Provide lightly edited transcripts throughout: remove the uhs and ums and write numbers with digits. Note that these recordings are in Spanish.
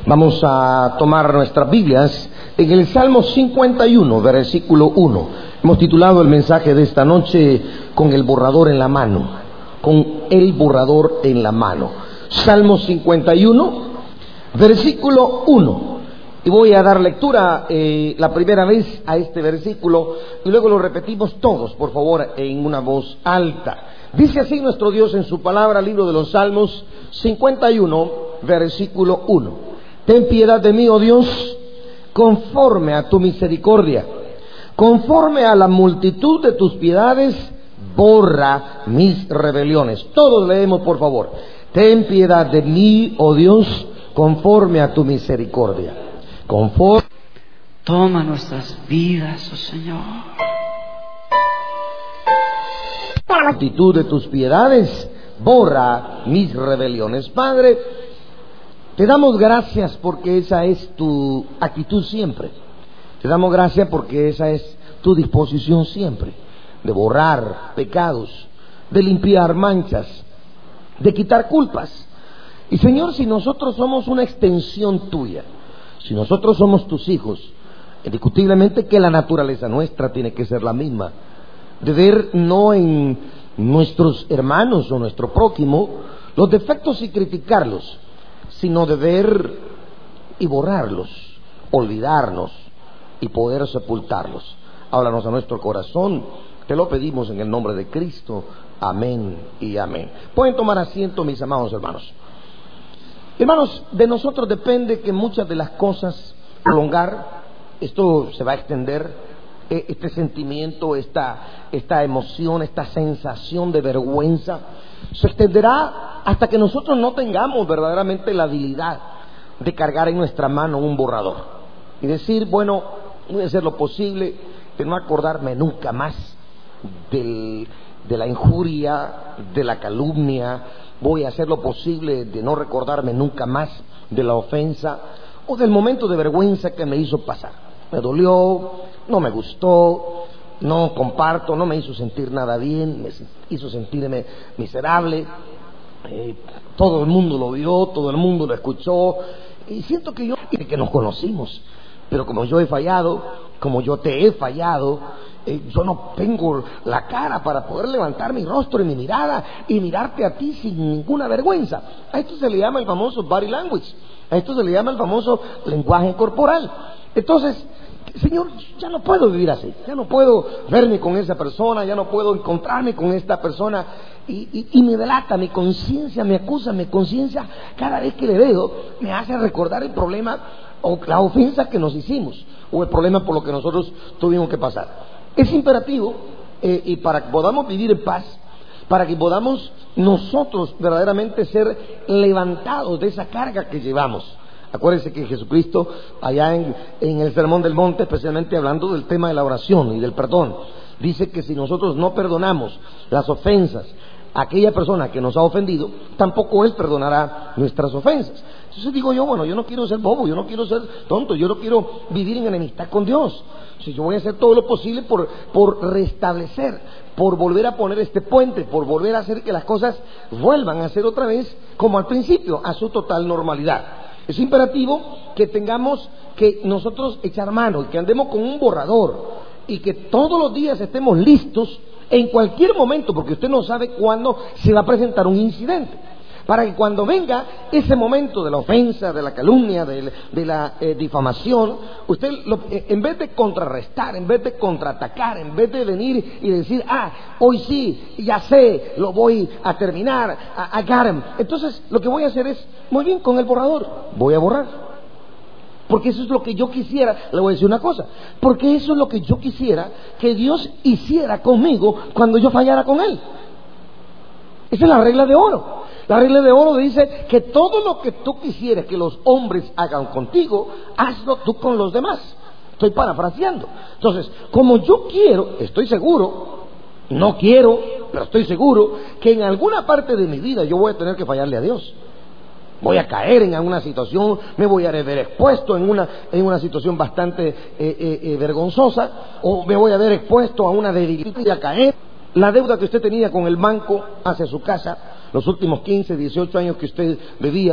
Vamos a tomar nuestras Biblias en el Salmo 51, versículo 1. Hemos titulado el mensaje de esta noche con el borrador en la mano. Con el borrador en la mano. Salmo 51, versículo 1. Y voy a dar lectura la primera vez a este versículo y luego lo repetimos todos, por favor, en una voz alta. Dice así nuestro Dios en su palabra, libro de los Salmos 51, versículo 1. Ten piedad de mí, oh Dios, conforme a tu misericordia, conforme a la multitud de tus piedades, borra mis rebeliones. Todos leemos, por favor. Ten piedad de mí, oh Dios, conforme a tu misericordia. Toma nuestras vidas, oh Señor. La multitud de tus piedades, borra mis rebeliones. Padre, te damos gracias porque esa es tu actitud siempre. Te damos gracias porque esa es tu disposición siempre, de borrar pecados, de limpiar manchas, de quitar culpas. Y Señor, si nosotros somos una extensión tuya, si nosotros somos tus hijos, indiscutiblemente que la naturaleza nuestra tiene que ser la misma, de ver no en nuestros hermanos o nuestro prójimo los defectos y criticarlos, sino de ver y borrarlos, olvidarnos y poder sepultarlos. Háblanos a nuestro corazón, te lo pedimos en el nombre de Cristo. Amén y amén. Pueden tomar asiento, mis amados hermanos. Hermanos, de nosotros depende que muchas de las cosas prolongar, esto se va a extender, este sentimiento, esta emoción, esta sensación de vergüenza, se extenderá hasta que nosotros no tengamos verdaderamente la habilidad de cargar en nuestra mano un borrador y decir, bueno, voy a hacer lo posible de no acordarme nunca más de la injuria, de la calumnia. Voy a hacer lo posible de no recordarme nunca más de la ofensa o del momento de vergüenza que me hizo pasar. Me dolió, no me gustó, no comparto, no me hizo sentir nada bien, me hizo sentirme miserable. Todo el mundo lo vio, todo el mundo lo escuchó y siento que nos conocimos, pero como yo he fallado, como yo te he fallado, yo no tengo la cara para poder levantar mi rostro y mi mirada y mirarte a ti sin ninguna vergüenza. A esto se le llama el famoso body language, a esto se le llama el famoso lenguaje corporal. Entonces, Señor, ya no puedo vivir así, ya no puedo verme con esa persona, ya no puedo encontrarme con esta persona y me delata, mi conciencia me acusa, mi conciencia cada vez que le veo me hace recordar el problema o la ofensa que nos hicimos o el problema por lo que nosotros tuvimos que pasar. Es imperativo y para que podamos vivir en paz, para que podamos nosotros verdaderamente ser levantados de esa carga que llevamos. Acuérdense que Jesucristo, allá en el Sermón del Monte, especialmente hablando del tema de la oración y del perdón, dice que si nosotros no perdonamos las ofensas a aquella persona que nos ha ofendido, tampoco Él perdonará nuestras ofensas. Entonces digo yo, bueno, yo no quiero ser bobo, yo no quiero ser tonto, yo no quiero vivir en enemistad con Dios. Yo voy a hacer todo lo posible por restablecer, por volver a poner este puente, por volver a hacer que las cosas vuelvan a ser otra vez como al principio, a su total normalidad. Es imperativo que tengamos que nosotros echar mano, que andemos con un borrador y que todos los días estemos listos en cualquier momento, porque usted no sabe cuándo se va a presentar un incidente, para que cuando venga ese momento de la ofensa, de la calumnia, de la difamación, usted en vez de contrarrestar, en vez de contraatacar, en vez de venir y decir, hoy sí, ya sé, lo voy a terminar, I got him. Entonces lo que voy a hacer es, muy bien, con el borrador, voy a borrar. Porque eso es lo que yo quisiera, le voy a decir una cosa, porque eso es lo que yo quisiera que Dios hiciera conmigo cuando yo fallara con Él. Esa es la regla de oro. La regla de oro dice que todo lo que tú quisieras que los hombres hagan contigo, hazlo tú con los demás. Estoy parafraseando. Entonces, como yo quiero, estoy seguro, no quiero, pero estoy seguro que en alguna parte de mi vida yo voy a tener que fallarle a Dios. Voy a caer en alguna situación, me voy a ver expuesto en una situación bastante vergonzosa, o me voy a ver expuesto a una debilidad y a caer. La deuda que usted tenía con el banco hacia su casa, los últimos 15, 18 años que usted vivía,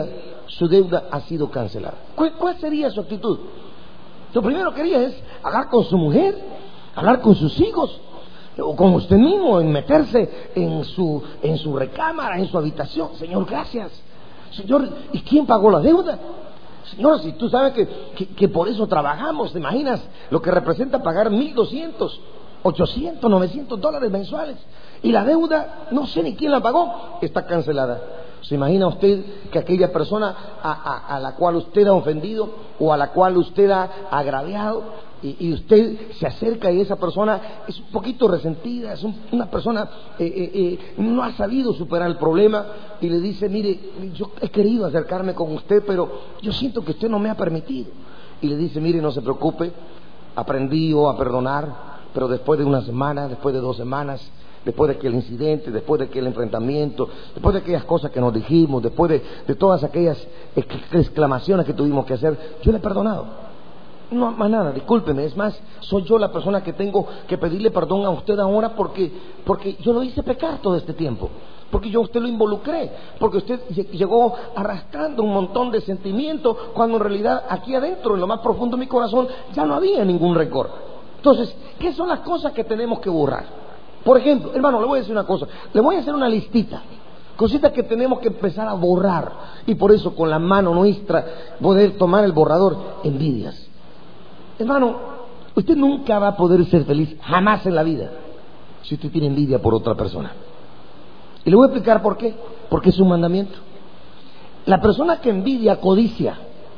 su deuda ha sido cancelada. ¿Cuál sería su actitud? Lo primero que haría es hablar con su mujer, hablar con sus hijos, o con usted mismo, en meterse en su recámara, en su habitación. Señor, gracias. Señor, ¿y quién pagó la deuda? Señor, si tú sabes que por eso trabajamos, ¿te imaginas lo que representa pagar $1,200, $800, $900 mensuales? Y la deuda, no sé ni quién la pagó, está cancelada. ¿Se imagina usted que aquella persona a la cual usted ha ofendido o a la cual usted ha agraviado, y usted se acerca y esa persona es un poquito resentida, es una persona no ha sabido superar el problema, y le dice: mire, yo he querido acercarme con usted, pero yo siento que usted no me ha permitido? Y le dice: mire, no se preocupe, aprendí yo a perdonar, pero después de una semana, después de 2 semanas, después de aquel incidente, después de aquel enfrentamiento, después de aquellas cosas que nos dijimos, después de todas aquellas exclamaciones que tuvimos que hacer, yo le he perdonado. No más nada, discúlpeme, es más, soy yo la persona que tengo que pedirle perdón a usted ahora porque yo lo hice pecar todo este tiempo, porque yo a usted lo involucré, porque usted llegó arrastrando un montón de sentimientos cuando en realidad aquí adentro, en lo más profundo de mi corazón, ya no había ningún rencor. Entonces, ¿qué son las cosas que tenemos que borrar? Por ejemplo, hermano, le voy a decir una cosa, le voy a hacer una listita, cositas que tenemos que empezar a borrar, y por eso con la mano nuestra poder tomar el borrador. Envidias. Hermano, usted nunca va a poder ser feliz, jamás en la vida, si usted tiene envidia por otra persona. Y le voy a explicar por qué. Porque es un mandamiento. La persona que envidia codicia,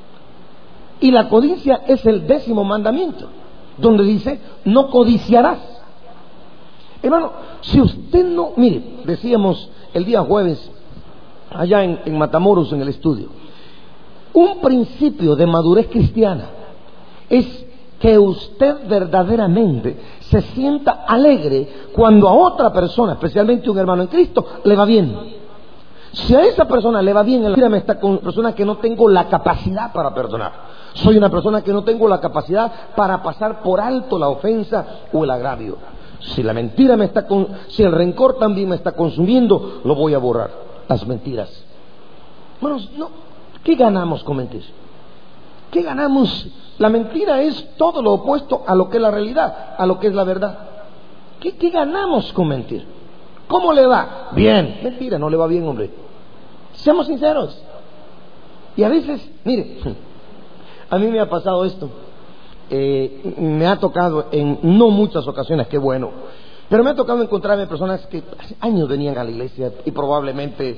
y la codicia es el 10º mandamiento, donde dice: no codiciarás. Hermano, si usted no... Mire, decíamos el día jueves allá en Matamoros, en el estudio, un principio de madurez cristiana es que usted verdaderamente se sienta alegre cuando a otra persona, especialmente un hermano en Cristo, le va bien. Si a esa persona le va bien, mírame, está con una persona que no tengo la capacidad para perdonar. Soy una persona que no tengo la capacidad para pasar por alto la ofensa o el agravio. Si la mentira si el rencor también me está consumiendo, lo voy a borrar. Las mentiras. Hermanos, no, ¿qué ganamos con mentir? ¿Qué ganamos? La mentira es todo lo opuesto a lo que es la realidad, a lo que es la verdad. ¿Qué ganamos con mentir? ¿Cómo le va? Bien. Mentira, no le va bien, hombre. Seamos sinceros. Y a veces, mire, a mí me ha pasado esto. Me ha tocado en no muchas ocasiones, qué bueno, pero me ha tocado encontrarme personas que hace años venían a la iglesia y probablemente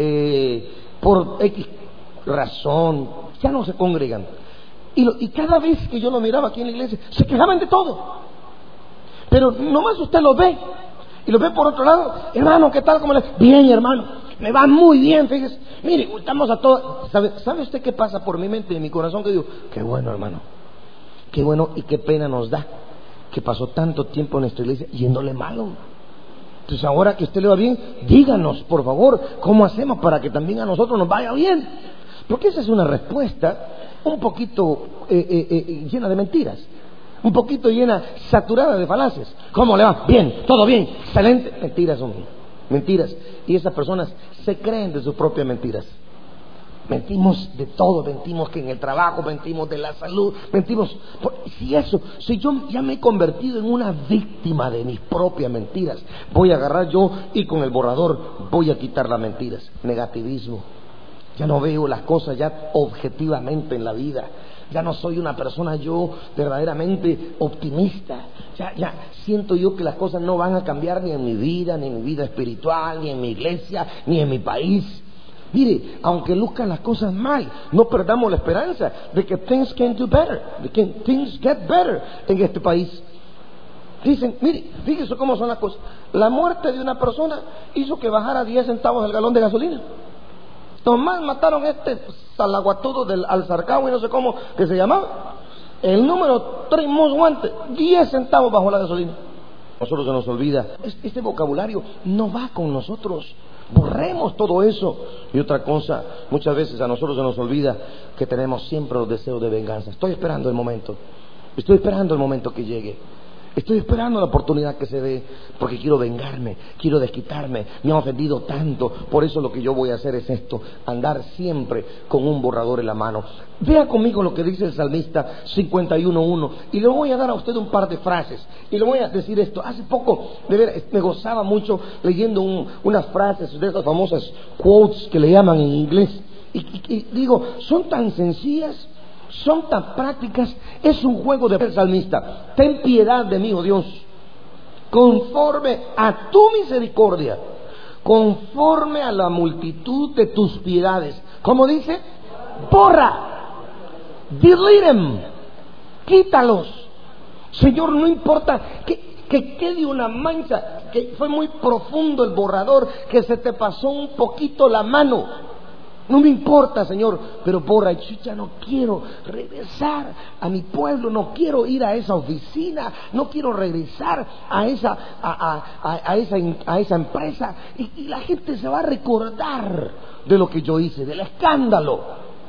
por X razón ya no se congregan. Y cada vez que yo lo miraba aquí en la iglesia, se quejaban de todo. Pero nomás usted lo ve, y lo ve por otro lado: hermano, ¿qué tal? ¿Cómo le...? Bien, hermano, me va muy bien, fíjese. Mire, estamos a todos. ¿Sabe usted qué pasa por mi mente y mi corazón? Que digo: qué bueno, hermano, qué bueno, y qué pena nos da que pasó tanto tiempo en nuestra iglesia yéndole malo. Entonces ahora que a usted le va bien, díganos, por favor, cómo hacemos para que también a nosotros nos vaya bien. Porque esa es una respuesta un poquito llena de mentiras, un poquito llena, saturada de falacias. ¿Cómo le va? Bien, todo bien, excelente. Mentiras, hombre, mentiras. Y esas personas se creen de sus propias mentiras. Mentimos de todo, mentimos que en el trabajo, mentimos de la salud, mentimos. Si yo ya me he convertido en una víctima de mis propias mentiras, voy a agarrar yo y con el borrador voy a quitar las mentiras. Negativismo. Ya no veo las cosas ya objetivamente en la vida. Ya no soy una persona yo verdaderamente optimista. Ya siento yo que las cosas no van a cambiar ni en mi vida, ni en mi vida espiritual, ni en mi iglesia, ni en mi país. Mire, aunque luzcan las cosas mal, no perdamos la esperanza de que things can do better, de que things get better en este país. Dicen, mire, fíjese cómo son las cosas. La muerte de una persona hizo que bajara 10 centavos el galón de gasolina. Nomás mataron salaguatudo del Alzarcao y no sé cómo que se llamaba. El número 3 Mosguante, 10 centavos bajó la gasolina. Nosotros se nos olvida. Este vocabulario no va con nosotros. Borremos todo eso. Y otra cosa, muchas veces a nosotros se nos olvida que tenemos siempre los deseos de venganza. Estoy esperando el momento que llegue. Estoy esperando la oportunidad que se dé, porque quiero vengarme, quiero desquitarme, me han ofendido tanto. Por eso lo que yo voy a hacer es esto, andar siempre con un borrador en la mano. Vea conmigo lo que dice el salmista 51:1, y le voy a dar a usted un par de frases, y le voy a decir esto. Hace poco, de ver, me gozaba mucho leyendo unas frases de esas famosas quotes que le llaman en inglés, y digo, son tan sencillas, son tan prácticas. Es un juego de salmista. Ten piedad de mí, oh Dios, conforme a tu misericordia, conforme a la multitud de tus piedades. ¿Cómo dice? Borra, delete them, quítalos. Señor, no importa que quede una mancha, que fue muy profundo el borrador, que se te pasó un poquito la mano. No me importa, Señor, pero borra. Yo ya no quiero regresar a mi pueblo, no quiero ir a esa oficina, no quiero regresar a esa empresa. Y la gente se va a recordar de lo que yo hice, del escándalo,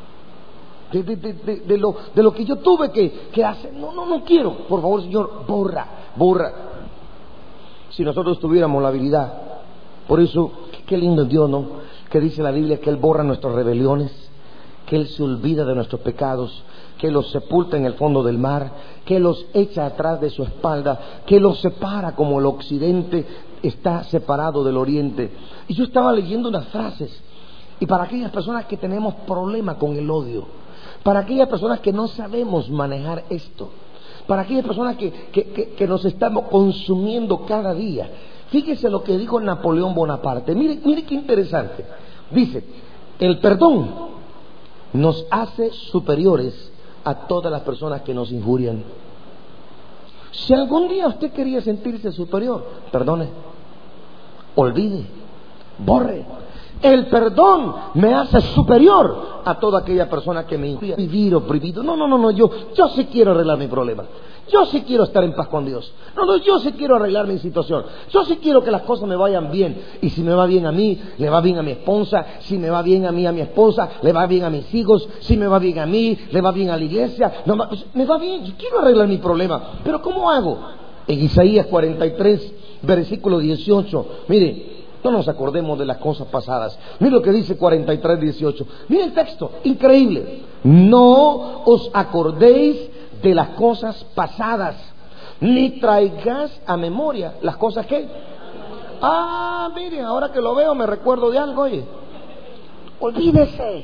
de lo que yo tuve que hacer. No quiero. Por favor, Señor, borra. Si nosotros tuviéramos la habilidad, por eso, qué lindo Dios, ¿no? Que dice la Biblia que Él borra nuestras rebeliones, que Él se olvida de nuestros pecados, que los sepulta en el fondo del mar, que los echa atrás de su espalda, que los separa como el occidente está separado del oriente. Y yo estaba leyendo unas frases, y para aquellas personas que tenemos problema con el odio, para aquellas personas que no sabemos manejar esto, para aquellas personas que nos estamos consumiendo cada día. Fíjese lo que dijo Napoleón Bonaparte. Mire qué interesante. Dice, el perdón nos hace superiores a todas las personas que nos injurian. Si algún día usted quería sentirse superior, perdone, olvide, borre. El perdón me hace superior a toda aquella persona que me injuria. Vivir oprimido. No, yo sí quiero arreglar mi problema. Yo sí quiero estar en paz con Dios. Yo sí quiero arreglar mi situación. Yo sí quiero que las cosas me vayan bien. Y si me va bien a mí, le va bien a mi esposa. Si me va bien a mí, a mi esposa, le va bien a mis hijos. Si me va bien a mí, le va bien a la iglesia. No, me va bien, yo quiero arreglar mi problema. Pero ¿cómo hago? En Isaías 43, versículo 18. Mire, no nos acordemos de las cosas pasadas. Mire lo que dice 43:18. Mire el texto, increíble. No os acordéis de las cosas pasadas, ni traigas a memoria las cosas que... mire, ahora que lo veo me recuerdo de algo, oye. Olvídese,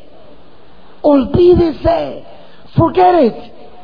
forget it.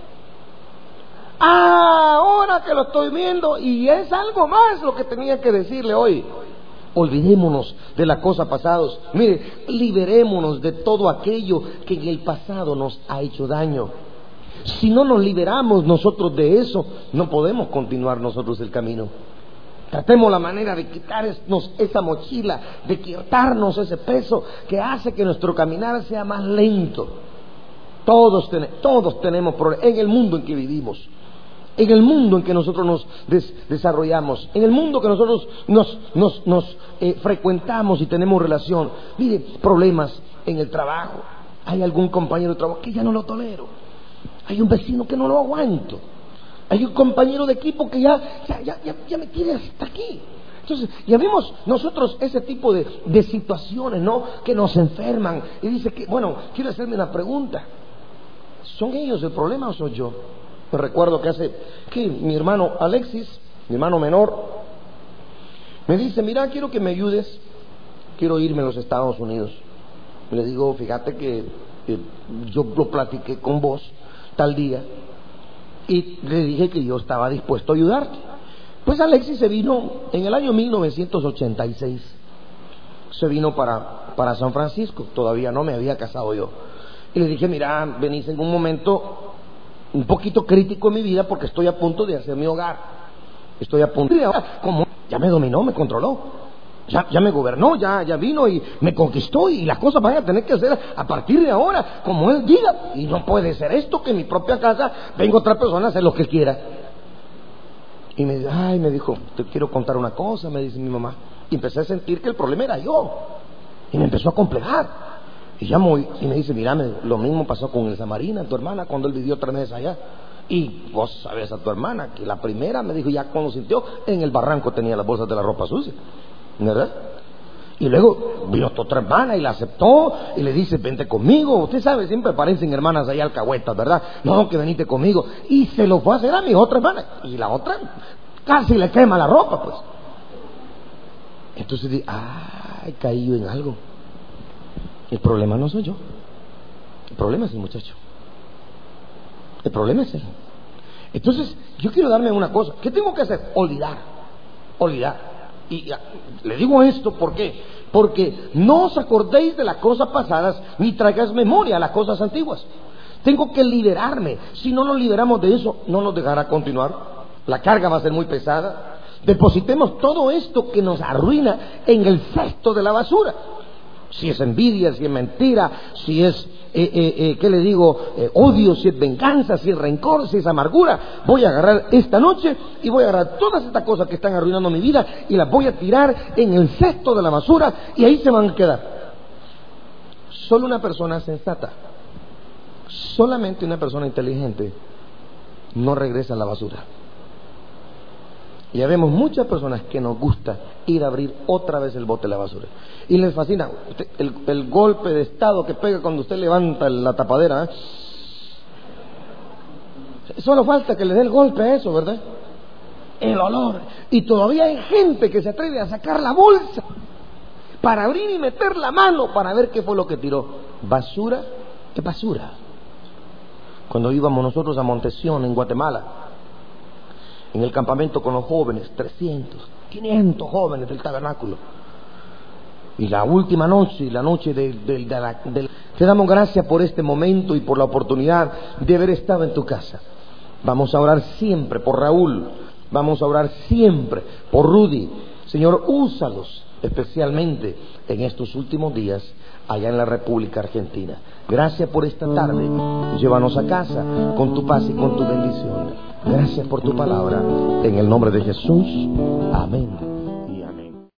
Ahora que lo estoy viendo, y es algo más lo que tenía que decirle hoy. Olvidémonos de las cosas pasadas. Mire, liberémonos de todo aquello que en el pasado nos ha hecho daño. Si no nos liberamos nosotros de eso, no podemos continuar nosotros el camino. Tratemos la manera de quitarnos esa mochila, de quitarnos ese peso que hace que nuestro caminar sea más lento. Todos tenemos problemas en el mundo en que vivimos, en el mundo en que nosotros nos desarrollamos, en el mundo que nosotros nos frecuentamos y tenemos relación. Mire, problemas en el trabajo. Hay algún compañero de trabajo que ya no lo tolero. Hay un vecino que no lo aguanto. Hay un compañero de equipo que ya me tiene hasta aquí. Entonces, ya vemos nosotros ese tipo de situaciones, ¿no? Que nos enferman. Y dice que, bueno, quiero hacerme una pregunta. ¿Son ellos el problema o soy yo? Me recuerdo que mi hermano Alexis, mi hermano menor, me dice, mira, quiero que me ayudes. Quiero irme a los Estados Unidos. Y le digo, fíjate que yo lo platiqué con vos tal día y le dije que yo estaba dispuesto a ayudarte. Pues Alexis se vino en el año 1986. Se vino para San Francisco. Todavía no me había casado yo. Y le dije, mira, venís en un momento un poquito crítico en mi vida porque estoy a punto de hacer mi hogar. Estoy a punto de... Como ya me dominó, me controló. Ya me gobernó, ya vino y me conquistó, y las cosas van a tener que hacer a partir de ahora como Él diga. Y no puede ser esto que en mi propia casa venga otra persona a hacer lo que quiera. Y me dijo, te quiero contar una cosa, me dice mi mamá. Y empecé a sentir que el problema era yo. Y me empezó a complejar. Y me dice, mira, lo mismo pasó con Elsa Marina, tu hermana, cuando él vivió 3 meses allá. Y vos sabes a tu hermana que la primera me dijo, ya cuando sintió, en el barranco tenía las bolsas de la ropa sucia, ¿verdad? Y luego vino otra hermana y la aceptó y le dice, vente conmigo. Usted sabe, siempre parecen hermanas ahí alcahuetas, ¿verdad? No, que venite conmigo. Y se lo fue a hacer a mi otra hermana. Y la otra casi le quema la ropa, pues. Entonces dije, ay, caí yo en algo. El problema no soy yo. El problema es el muchacho. El problema es él. Entonces, yo quiero darme una cosa. ¿Qué tengo que hacer? Olvidar. Y le digo esto, ¿por qué? Porque no os acordéis de las cosas pasadas, ni traigáis memoria a las cosas antiguas. Tengo que liberarme. Si no nos liberamos de eso, no nos dejará continuar. La carga va a ser muy pesada. Depositemos todo esto que nos arruina en el cesto de la basura. Si es envidia, si es mentira, si es, ¿qué le digo? Odio, si es venganza, si es rencor, si es amargura. Voy a agarrar esta noche y voy a agarrar todas estas cosas que están arruinando mi vida y las voy a tirar en el cesto de la basura y ahí se van a quedar. Solo una persona sensata, solamente una persona inteligente no regresa a la basura. Ya vemos muchas personas que nos gusta ir a abrir otra vez el bote de la basura. Y les fascina el golpe de estado que pega cuando usted levanta la tapadera. Solo falta que le dé el golpe a eso, ¿verdad? El olor. Y todavía hay gente que se atreve a sacar la bolsa para abrir y meter la mano para ver qué fue lo que tiró. Basura, ¿qué basura? Cuando íbamos nosotros a Montesión, en Guatemala, en el campamento con los jóvenes, 300, 500 jóvenes del tabernáculo. Y la última noche, la noche te damos gracias por este momento y por la oportunidad de haber estado en tu casa. Vamos a orar siempre por Raúl, vamos a orar siempre por Rudy. Señor, úsalos especialmente en estos últimos días allá en la República Argentina. Gracias por esta tarde. Llévanos a casa con tu paz y con tu bendición. Gracias por tu palabra. En el nombre de Jesús. Amén.